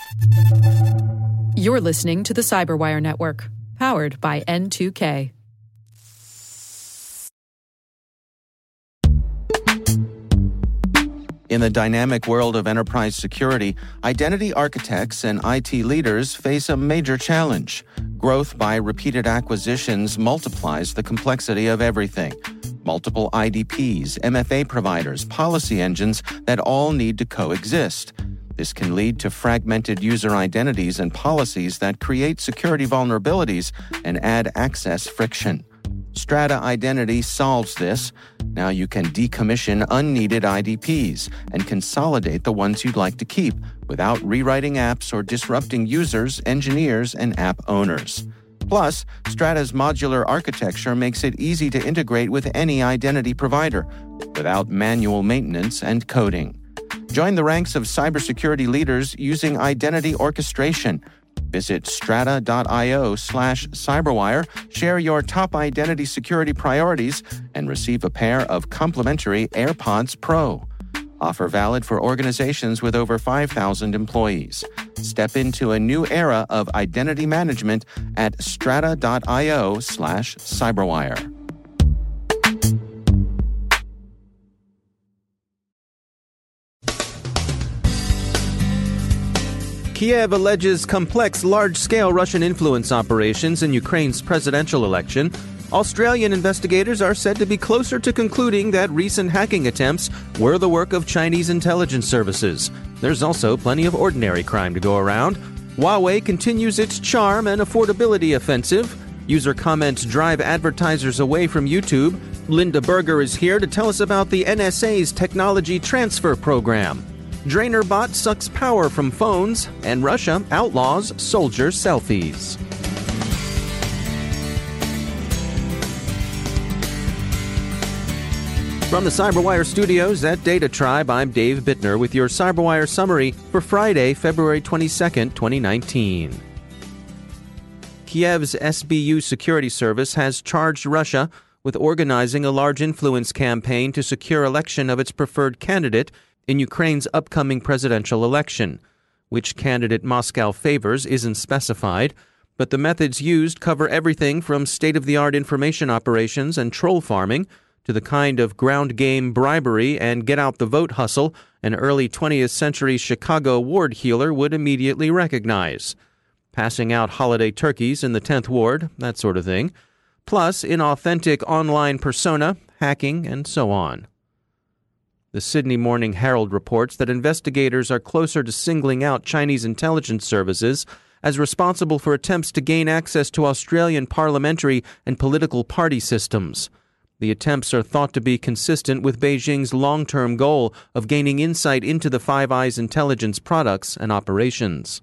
You're listening to the Cyberwire Network, powered by N2K. In the dynamic world of enterprise security, identity architects and IT leaders face a major challenge. Growth by repeated acquisitions multiplies the complexity of everything. Multiple IDPs, MFA providers, policy engines that all need to coexist. This can lead to fragmented user identities and policies that create security vulnerabilities and add access friction. Strata Identity solves this. Now you can decommission unneeded IDPs and consolidate the ones you'd like to keep without rewriting apps or disrupting users, engineers, and app owners. Plus, Strata's modular architecture makes it easy to integrate with any identity provider without manual maintenance and coding. Join the ranks of cybersecurity leaders using identity orchestration. Visit strata.io/cyberwire, share your top identity security priorities, and receive a pair of complimentary AirPods Pro. Offer valid for organizations with over 5,000 employees. Step into a new era of identity management at strata.io/cyberwire. Kiev alleges complex, large-scale Russian influence operations in Ukraine's presidential election. Australian investigators are said to be closer to concluding that recent hacking attempts were the work of Chinese intelligence services. There's also plenty of ordinary crime to go around. Huawei continues its charm and affordability offensive. User comments drive advertisers away from YouTube. Linda Berger is here to tell us about the NSA's technology transfer program. DrainerBot sucks power from phones, and Russia outlaws soldier selfies. From the CyberWire studios at Data Tribe, I'm Dave Bittner with your CyberWire summary for Friday, February 22nd, 2019. Kiev's SBU security service has charged Russia with organizing a large influence campaign to secure election of its preferred candidate in Ukraine's upcoming presidential election. Which candidate Moscow favors isn't specified, but the methods used cover everything from state-of-the-art information operations and troll farming to the kind of ground-game bribery and get-out-the-vote hustle an early 20th century Chicago ward heeler would immediately recognize. Passing out holiday turkeys in the 10th ward, that sort of thing. Plus, inauthentic online persona, hacking, and so on. The Sydney Morning Herald reports that investigators are closer to singling out Chinese intelligence services as responsible for attempts to gain access to Australian parliamentary and political party systems. The attempts are thought to be consistent with Beijing's long-term goal of gaining insight into the Five Eyes intelligence products and operations.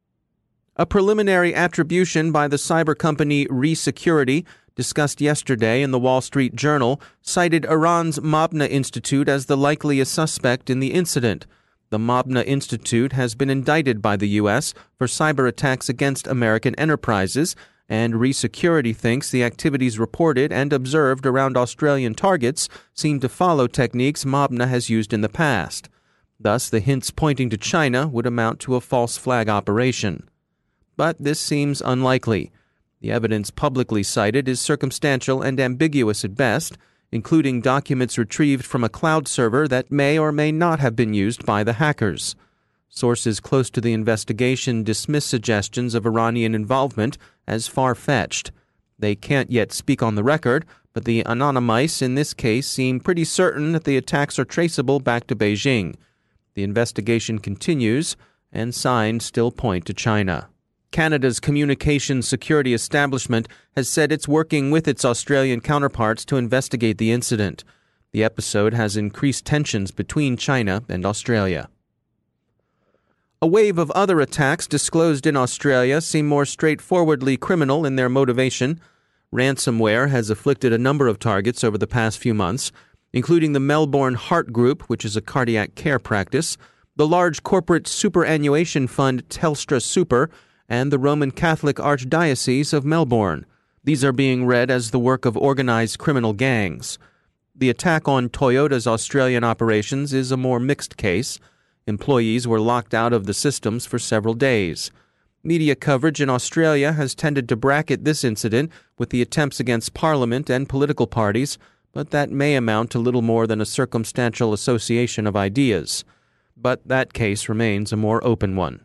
A preliminary attribution by the cyber company ReSecurity, discussed yesterday in the Wall Street Journal, cited Iran's Mabna Institute as the likeliest suspect in the incident. The Mabna Institute has been indicted by the U.S. for cyber attacks against American enterprises, and ReSecurity thinks the activities reported and observed around Australian targets seem to follow techniques Mabna has used in the past. Thus, the hints pointing to China would amount to a false flag operation. But this seems unlikely. The evidence publicly cited is circumstantial and ambiguous at best, including documents retrieved from a cloud server that may or may not have been used by the hackers. Sources close to the investigation dismiss suggestions of Iranian involvement as far-fetched. They can't yet speak on the record, but the anonymice in this case seem pretty certain that the attacks are traceable back to Beijing. The investigation continues, and signs still point to China. Canada's Communications Security Establishment has said it's working with its Australian counterparts to investigate the incident. The episode has increased tensions between China and Australia. A wave of other attacks disclosed in Australia seem more straightforwardly criminal in their motivation. Ransomware has afflicted a number of targets over the past few months, including the Melbourne Heart Group, which is a cardiac care practice, the large corporate superannuation fund Telstra Super, and the Roman Catholic Archdiocese of Melbourne. These are being read as the work of organized criminal gangs. The attack on Toyota's Australian operations is a more mixed case. Employees were locked out of the systems for several days. Media coverage in Australia has tended to bracket this incident with the attempts against Parliament and political parties, but that may amount to little more than a circumstantial association of ideas. But that case remains a more open one.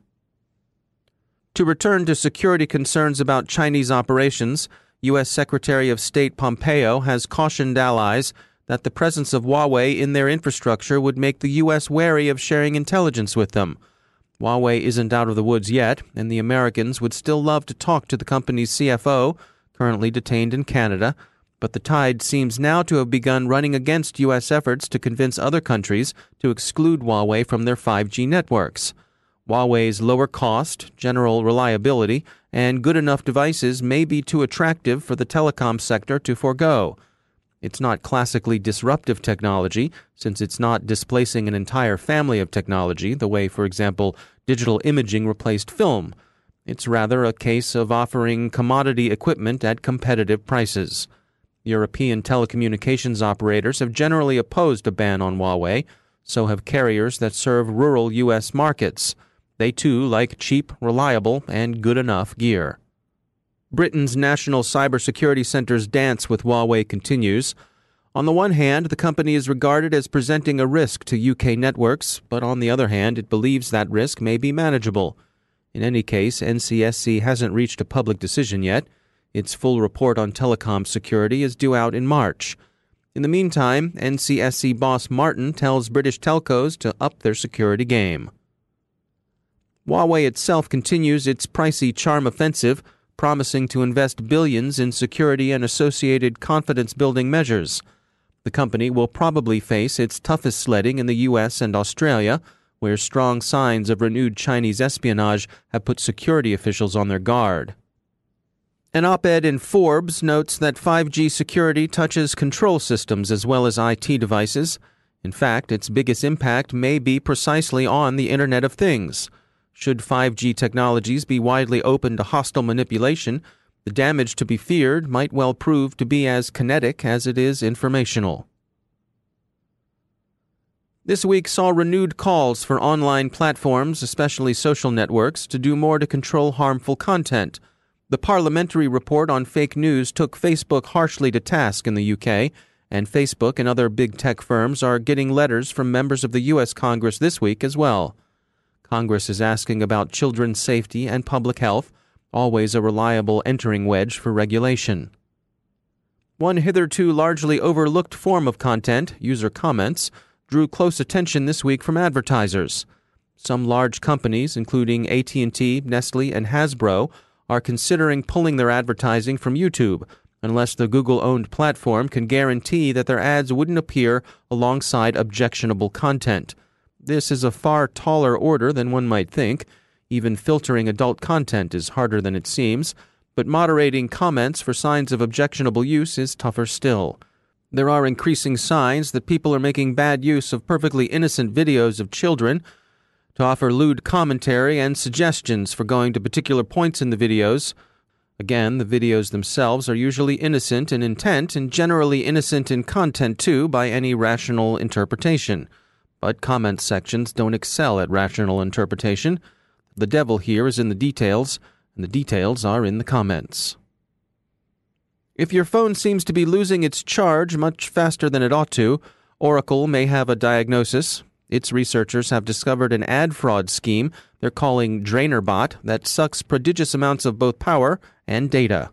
To return to security concerns about Chinese operations, U.S. Secretary of State Pompeo has cautioned allies that the presence of Huawei in their infrastructure would make the U.S. wary of sharing intelligence with them. Huawei isn't out of the woods yet, and the Americans would still love to talk to the company's CFO, currently detained in Canada, but the tide seems now to have begun running against U.S. efforts to convince other countries to exclude Huawei from their 5G networks. Huawei's lower cost, general reliability, and good enough devices may be too attractive for the telecom sector to forego. It's not classically disruptive technology, since it's not displacing an entire family of technology, the way, for example, digital imaging replaced film. It's rather a case of offering commodity equipment at competitive prices. European telecommunications operators have generally opposed a ban on Huawei, so have carriers that serve rural U.S. markets. They too like cheap, reliable, and good enough gear. Britain's National Cybersecurity Centre's dance with Huawei continues. On the one hand, the company is regarded as presenting a risk to UK networks, but on the other hand, it believes that risk may be manageable. In any case, NCSC hasn't reached a public decision yet. Its full report on telecom security is due out in March. In the meantime, NCSC boss Martin tells British telcos to up their security game. Huawei itself continues its pricey charm offensive, promising to invest billions in security and associated confidence-building measures. The company will probably face its toughest sledding in the U.S. and Australia, where strong signs of renewed Chinese espionage have put security officials on their guard. An op-ed in Forbes notes that 5G security touches control systems as well as IT devices. In fact, its biggest impact may be precisely on the Internet of Things. Should 5G technologies be widely open to hostile manipulation, the damage to be feared might well prove to be as kinetic as it is informational. This week saw renewed calls for online platforms, especially social networks, to do more to control harmful content. The parliamentary report on fake news took Facebook harshly to task in the UK, and Facebook and other big tech firms are getting letters from members of the U.S. Congress this week as well. Congress is asking about children's safety and public health, always a reliable entering wedge for regulation. One hitherto largely overlooked form of content, user comments, drew close attention this week from advertisers. Some large companies, including AT&T, Nestle, and Hasbro, are considering pulling their advertising from YouTube, unless the Google-owned platform can guarantee that their ads wouldn't appear alongside objectionable content. This is a far taller order than one might think. Even filtering adult content is harder than it seems, but moderating comments for signs of objectionable use is tougher still. There are increasing signs that people are making bad use of perfectly innocent videos of children to offer lewd commentary and suggestions for going to particular points in the videos. Again, the videos themselves are usually innocent in intent and generally innocent in content too by any rational interpretation. But comment sections don't excel at rational interpretation. The devil here is in the details, and the details are in the comments. If your phone seems to be losing its charge much faster than it ought to, Oracle may have a diagnosis. Its researchers have discovered an ad fraud scheme they're calling DrainerBot that sucks prodigious amounts of both power and data.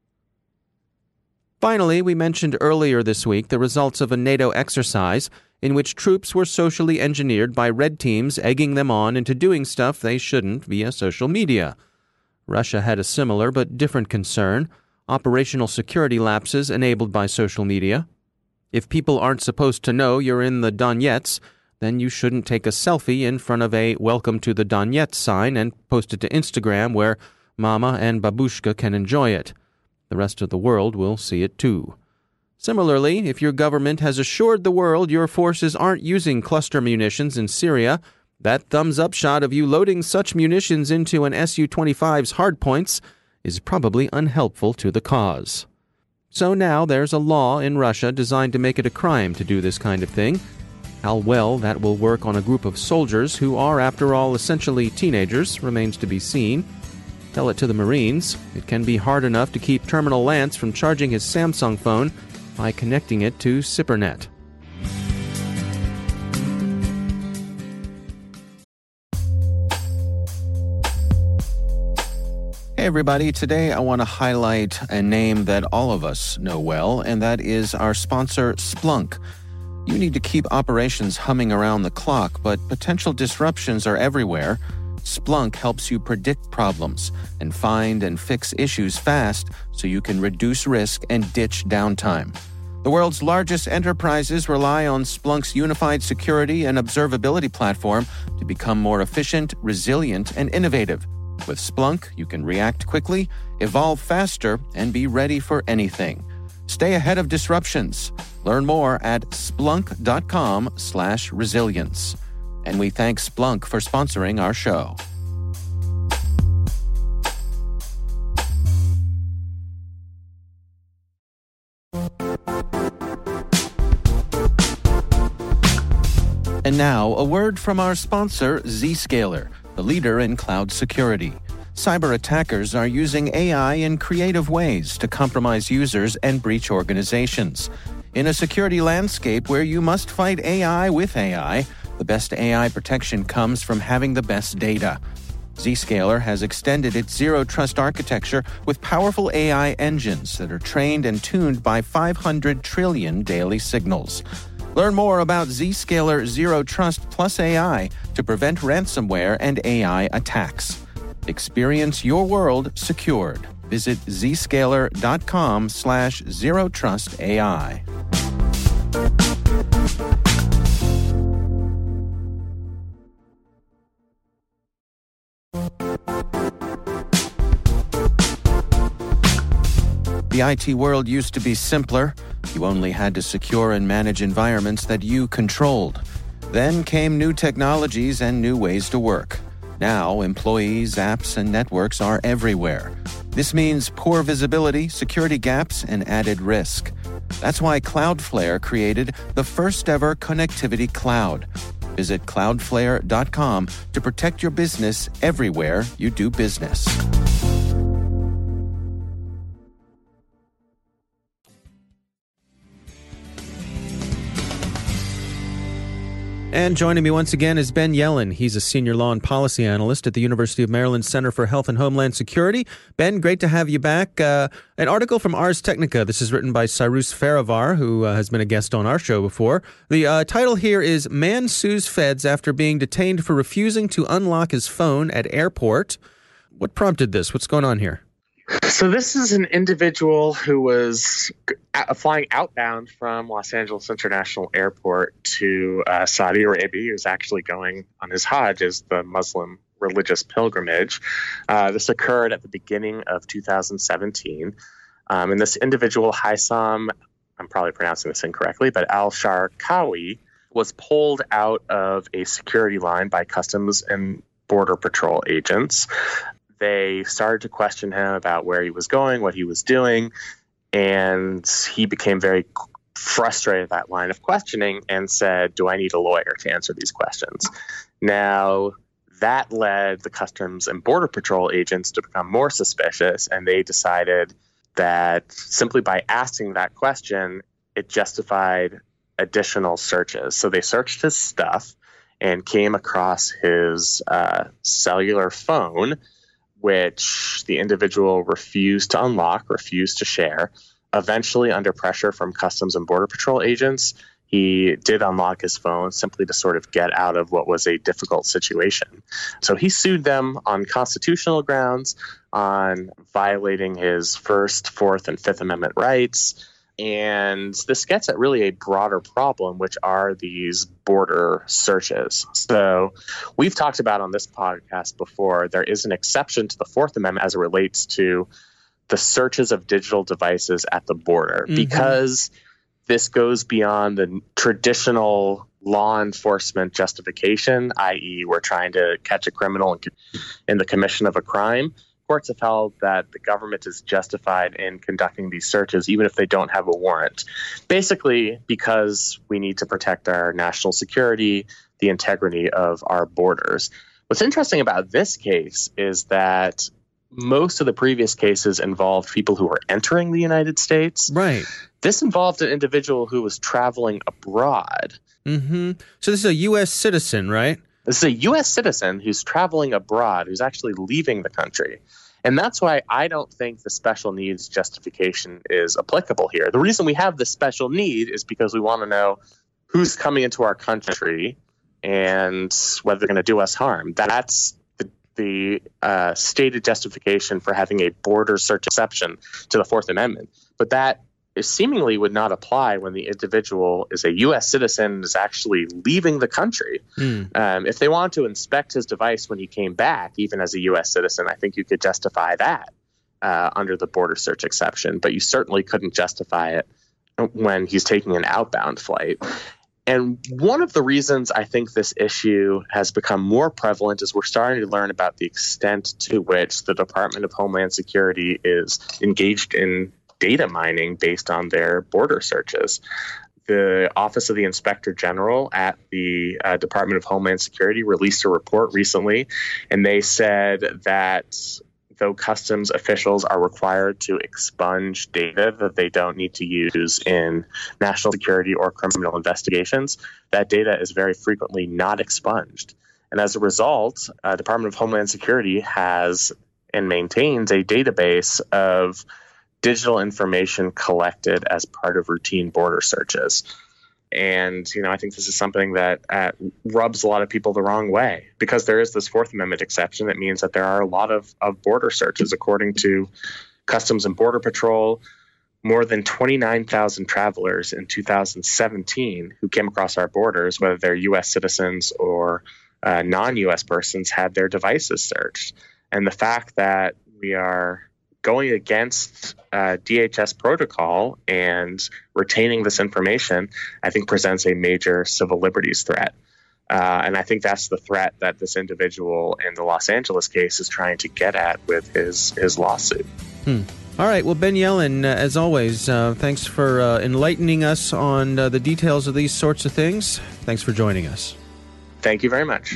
Finally, we mentioned earlier this week the results of a NATO exercise in which troops were socially engineered by red teams egging them on into doing stuff they shouldn't via social media. Russia had a similar but different concern: operational security lapses enabled by social media. If people aren't supposed to know you're in the Donets, then you shouldn't take a selfie in front of a "Welcome to the Donets" sign and post it to Instagram where Mama and Babushka can enjoy it. The rest of the world will see it too. Similarly, if your government has assured the world your forces aren't using cluster munitions in Syria, that thumbs-up shot of you loading such munitions into an Su-25's hardpoints is probably unhelpful to the cause. So now there's a law in Russia designed to make it a crime to do this kind of thing. How well that will work on a group of soldiers who are, after all, essentially teenagers remains to be seen. Tell it to the Marines. It can be hard enough to keep Terminal Lance from charging his Samsung phone by connecting it to SIPRNet. Hey everybody, today I want to highlight a name that all of us know well, and that is our sponsor, Splunk. You need to keep operations humming around the clock, but potential disruptions are everywhere. Splunk helps you predict problems and find and fix issues fast so you can reduce risk and ditch downtime. The world's largest enterprises rely on Splunk's unified security and observability platform to become more efficient, resilient, and innovative. With Splunk, you can react quickly, evolve faster, and be ready for anything. Stay ahead of disruptions. Learn more at splunk.com/resilience. And we thank Splunk for sponsoring our show. And now, a word from our sponsor, Zscaler, the leader in cloud security. Cyber attackers are using AI in creative ways to compromise users and breach organizations. In a security landscape where you must fight AI with AI, the best AI protection comes from having the best data. Zscaler has extended its Zero Trust architecture with powerful AI engines that are trained and tuned by 500 trillion daily signals. Learn more about Zscaler Zero Trust Plus AI to prevent ransomware and AI attacks. Experience your world secured. Visit zscaler.com/zerotrustai. The IT world used to be simpler. You only had to secure and manage environments that you controlled. Then came new technologies and new ways to work. Now, employees, apps, and networks are everywhere. This means poor visibility, security gaps, and added risk. That's why Cloudflare created the first-ever connectivity cloud. Visit cloudflare.com to protect your business everywhere you do business. And joining me once again is Ben Yelin. He's a senior law and policy analyst at the University of Maryland Center for Health and Homeland Security. Ben, great to have you back. An article from Ars Technica. This is written by Cyrus Farivar, who has been a guest on our show before. The title here is Man Sues Feds After Being Detained for Refusing to Unlock His Phone at Airport. What prompted this? What's going on here? So this is an individual who was flying outbound from Los Angeles International Airport to Saudi Arabia. He was actually going on his Hajj, as the Muslim religious pilgrimage. This occurred at the beginning of 2017. And this individual, Haitham, I'm probably pronouncing this incorrectly, but Al-Sharqawi, was pulled out of a security line by Customs and Border Patrol agents. They started to question him about where he was going, what he was doing, and he became very frustrated at that line of questioning and said, "Do I need a lawyer to answer these questions?" Now, that led the Customs and Border Patrol agents to become more suspicious, and they decided that simply by asking that question, it justified additional searches. So they searched his stuff and came across his cellular phone, which the individual refused to unlock, refused to share. Eventually, under pressure from Customs and Border Patrol agents, he did unlock his phone simply to sort of get out of what was a difficult situation. So he sued them on constitutional grounds, on violating his First, Fourth, and Fifth Amendment rights. And this gets at really a broader problem, which are these border searches. So we've talked about on this podcast before, there is an exception to the Fourth Amendment as it relates to the searches of digital devices at the border, because this goes beyond the traditional law enforcement justification, i.e. we're trying to catch a criminal in the commission of a crime. courts have held that the government is justified in conducting these searches, even if they don't have a warrant, basically because we need to protect our national security, the integrity of our borders. What's interesting about this case is that most of the previous cases involved people who were entering the United States. Right. This involved an individual who was traveling abroad. Mm-hmm. So this is a U.S. citizen, right? This is a U.S. citizen who's traveling abroad, who's actually leaving the country. And that's why I don't think the special needs justification is applicable here. The reason we have the special need is because we want to know who's coming into our country and whether they're going to do us harm. That's the stated justification for having a border search exception to the Fourth Amendment. But that seemingly would not apply when the individual is a U.S. citizen and is actually leaving the country. If they wanted to inspect his device when he came back, even as a U.S. citizen, I think you could justify that under the border search exception. But you certainly couldn't justify it when he's taking an outbound flight. And one of the reasons I think this issue has become more prevalent is we're starting to learn about the extent to which the Department of Homeland Security is engaged in data mining based on their border searches. The Office of the Inspector General at the Department of Homeland Security released a report recently, and they said that though customs officials are required to expunge data that they don't need to use in national security or criminal investigations, that data is very frequently not expunged. And as a result, Department of Homeland Security has and maintains a database of digital information collected as part of routine border searches. And, I think this is something that rubs a lot of people the wrong way, because there is this Fourth Amendment exception that means that there are a lot of border searches. According to Customs and Border Patrol, more than 29,000 travelers in 2017 who came across our borders, whether they're U.S. citizens or non-U.S. persons, had their devices searched. And the fact that we are going against DHS protocol and retaining this information, I think presents a major civil liberties threat. And I think that's the threat that this individual in the Los Angeles case is trying to get at with his lawsuit. All right. Well, Ben Yelin, as always, thanks for enlightening us on the details of these sorts of things. Thanks for joining us. Thank you very much.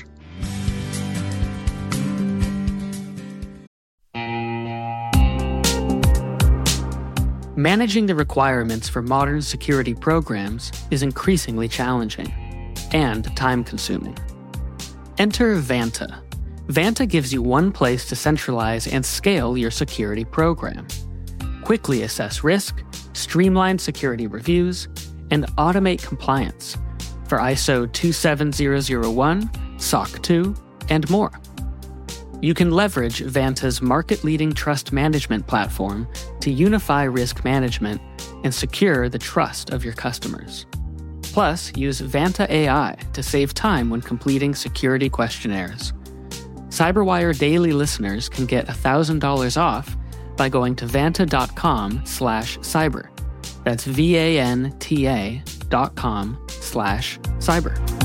Managing the requirements for modern security programs is increasingly challenging and time-consuming. Enter Vanta. Vanta gives you one place to centralize and scale your security program. Quickly assess risk, streamline security reviews, and automate compliance for ISO 27001, SOC 2, and more. You can leverage Vanta's market-leading trust management platform to unify risk management and secure the trust of your customers. Plus, use Vanta AI to save time when completing security questionnaires. CyberWire Daily listeners can get $1,000 off by going to vanta.com/cyber. That's VANTA.com/cyber.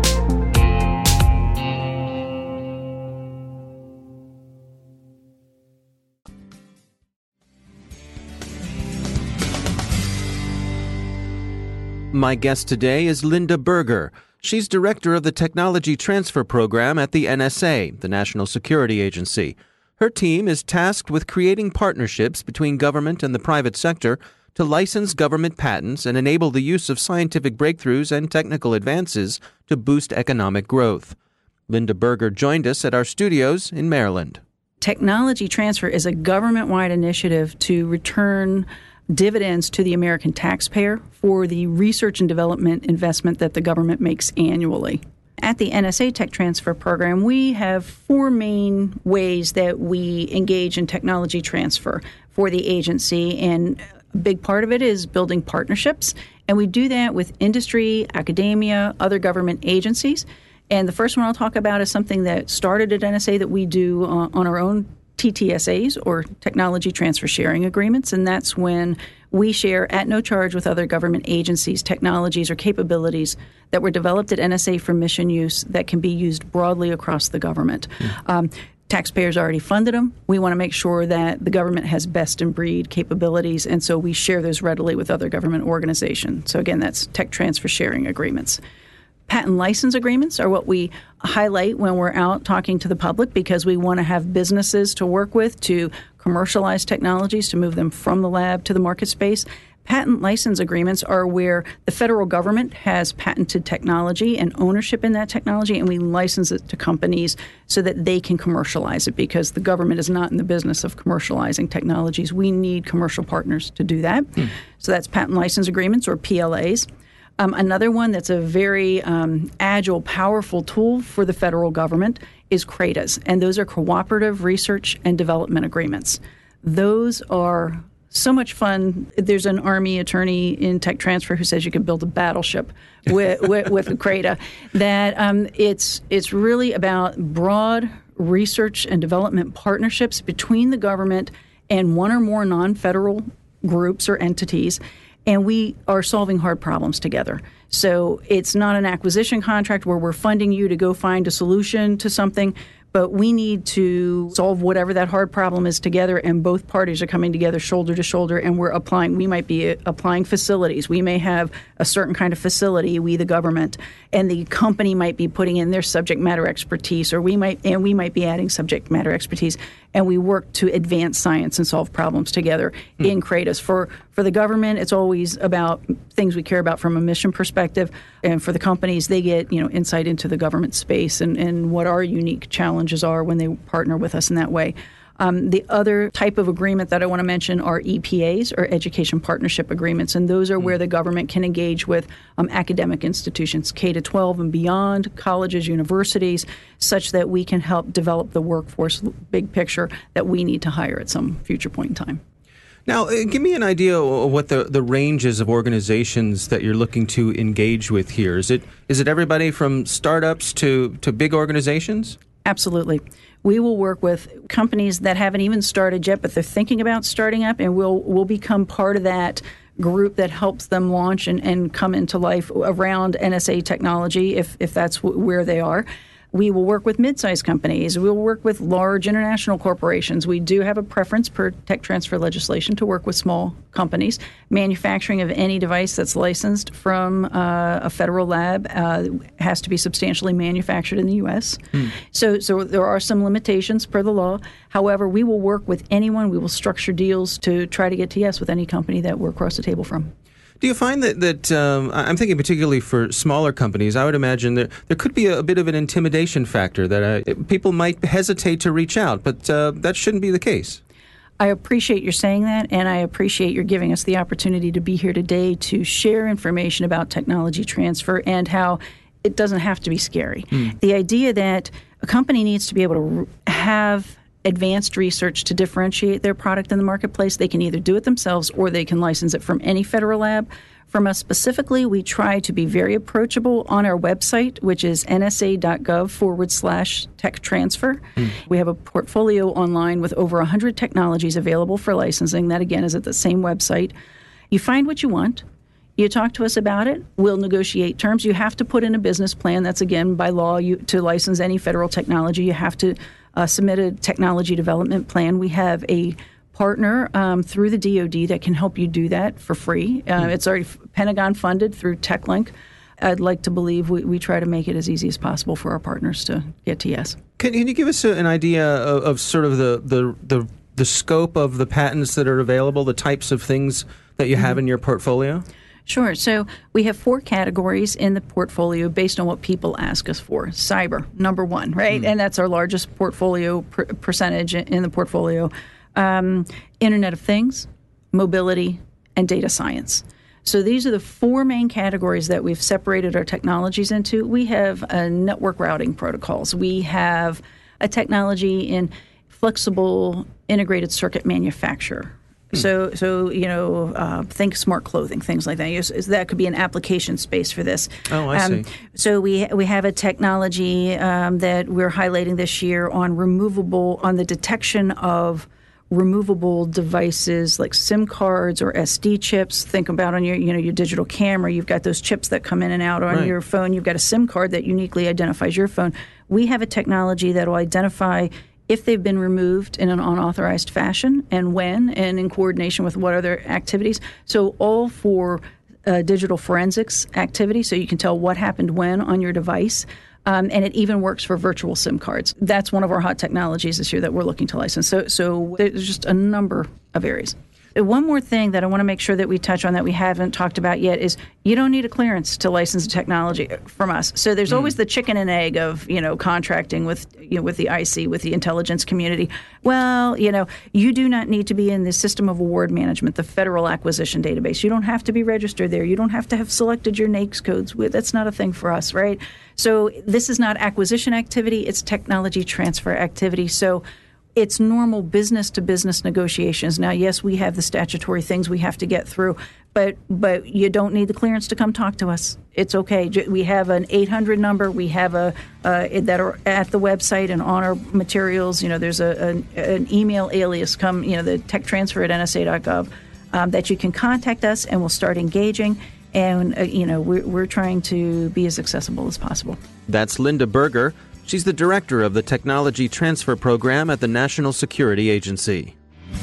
My guest today is Linda Berger. She's director of the Technology Transfer Program at the NSA, the National Security Agency. Her team is tasked with creating partnerships between government and the private sector to license government patents and enable the use of scientific breakthroughs and technical advances to boost economic growth. Linda Berger joined us at our studios in Maryland. Technology transfer is a government-wide initiative to return dividends to the American taxpayer for the research and development investment that the government makes annually. At the NSA Tech Transfer Program, we have four main ways that we engage in technology transfer for the agency, and a big part of it is building partnerships, and we do that with industry, academia, other government agencies. And the first one I'll talk about is something that started at NSA that we do on our own TTSAs, or Technology Transfer Sharing Agreements, and that's when we share at no charge with other government agencies technologies or capabilities that were developed at NSA for mission use that can be used broadly across the government. taxpayers already funded them. We want to make sure that the government has best-in-breed capabilities, and so we share those readily with other government organizations. So again, that's tech transfer sharing agreements. Patent license agreements are what we highlight when we're out talking to the public because we want to have businesses to work with to commercialize technologies, to move them from the lab to the market space. Patent license agreements are where the federal government has patented technology and ownership in that technology, and we license it to companies so that they can commercialize it because the government is not in the business of commercializing technologies. We need commercial partners to do that. So that's patent license agreements, or PLAs. Another one that's a very agile, powerful tool for the federal government is CRADAs, and those are cooperative research and development agreements. Those are so much fun. There's an Army attorney in tech transfer who says you can build a battleship with a CRADA. That it's really about broad research and development partnerships between the government and one or more non-federal groups or entities, and we are solving hard problems together. So it's not an acquisition contract where we're funding you to go find a solution to something, but we need to solve whatever that hard problem is together, and both parties are coming together shoulder to shoulder, and we're applying. We might be applying facilities. We may have a certain kind of facility, we the government, and the company might be putting in their subject matter expertise, or we might be adding subject matter expertise, and we work to advance science and solve problems together in CRADAs. For the government, it's always about things we care about from a mission perspective, and for the companies, they get insight into the government space and what our unique challenges are when they partner with us in that way. The other type of agreement that I want to mention are EPAs, or Education Partnership Agreements, and those are where the government can engage with academic institutions, K-12 and beyond, colleges, universities, such that we can help develop the workforce big picture that we need to hire at some future point in time. Now, give me an idea of what the ranges of organizations that you're looking to engage with here. Is it everybody from startups to big organizations? Absolutely. We will work with companies that haven't even started yet, but they're thinking about starting up, and we'll become part of that group that helps them launch and come into life around NSA technology if that's where they are. We will work with mid-sized companies. We'll work with large international corporations. We do have a preference per tech transfer legislation to work with small companies. Manufacturing of any device that's licensed from a federal lab has to be substantially manufactured in the U.S. So there are some limitations per the law. However, we will work with anyone. We will structure deals to try to get to yes with any company that we're across the table from. Do you find that I'm thinking particularly for smaller companies, I would imagine there could be a bit of an intimidation factor that people might hesitate to reach out, but that shouldn't be the case. I appreciate your saying that, and I appreciate your giving us the opportunity to be here today to share information about technology transfer and how it doesn't have to be scary. The idea that a company needs to be able to have advanced research to differentiate their product in the marketplace. They can either do it themselves or they can license it from any federal lab. From us specifically, we try to be very approachable on our website, which is nsa.gov/tech transfer. We have a portfolio online with over 100 technologies available for licensing. That, again, is at the same website. You find what you want. You talk to us about it. We'll negotiate terms. You have to put in a business plan. That's, again, by law. To license any federal technology, you have to submit a technology development plan. We have a partner through the DoD that can help you do that for free. It's already Pentagon funded through TechLink. I'd like to believe we try to make it as easy as possible for our partners to get to yes. Can you give us an idea of sort of the scope of the patents that are available, the types of things that you have in your portfolio? Sure. So we have 4 categories in the portfolio based on what people ask us for. Cyber, number 1, right? And that's our largest portfolio percentage in the portfolio. Internet of Things, mobility, and data science. So these are the 4 main categories that we've separated our technologies into. We have network routing protocols. We have a technology in flexible integrated circuit manufacture. So think smart clothing, things like that. That could be an application space for this. Oh, I see. So we have a technology that we're highlighting this year on the detection of removable devices like SIM cards or SD chips. Think about on your digital camera, you've got those chips that come in and out on your phone. You've got a SIM card that uniquely identifies your phone. We have a technology that will identify if they've been removed in an unauthorized fashion, and when, and in coordination with what other activities. So all for digital forensics activity, so you can tell what happened when on your device. And it even works for virtual SIM cards. That's one of our hot technologies this year that we're looking to license. So there's just a number of areas. One more thing that I want to make sure that we touch on that we haven't talked about yet is you don't need a clearance to license technology from us. So there's always the chicken and egg of, contracting with the IC, with the intelligence community. Well, you do not need to be in the System of Award Management, the Federal Acquisition Database. You don't have to be registered there. You don't have to have selected your NAICS codes. That's not a thing for us, right? So this is not acquisition activity. It's technology transfer activity. So it's normal business-to-business negotiations. Now, yes, we have the statutory things we have to get through, but you don't need the clearance to come talk to us. It's okay. We have an 800 number. We have that are at the website and on our materials. There's an email alias, the tech transfer at nsa.gov, that you can contact us, and we'll start engaging. And, we're trying to be as accessible as possible. That's Linda Berger. She's the director of the Technology Transfer Program at the National Security Agency.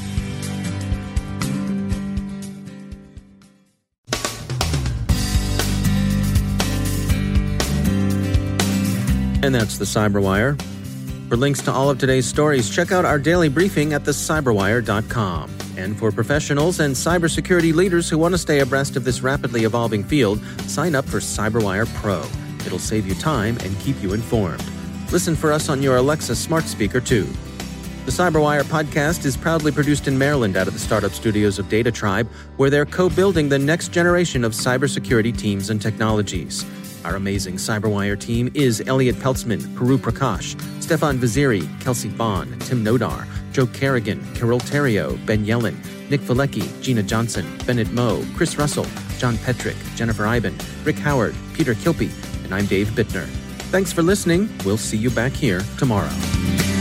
And that's the Cyberwire. For links to all of today's stories, check out our daily briefing at thecyberwire.com. And for professionals and cybersecurity leaders who want to stay abreast of this rapidly evolving field, sign up for Cyberwire Pro. It'll save you time and keep you informed. Listen for us on your Alexa smart speaker, too. The Cyberwire podcast is proudly produced in Maryland out of the startup studios of Data Tribe, where they're co-building the next generation of cybersecurity teams and technologies. Our amazing Cyberwire team is Elliot Peltzman, Puru Prakash, Stefan Vaziri, Kelsey Bond, Tim Nodar, Joe Kerrigan, Carol Terrio, Ben Yellen, Nick Valecki, Gina Johnson, Bennett Moe, Chris Russell, John Petrick, Jennifer Iben, Rick Howard, Peter Kilpie, and I'm Dave Bittner. Thanks for listening. We'll see you back here tomorrow.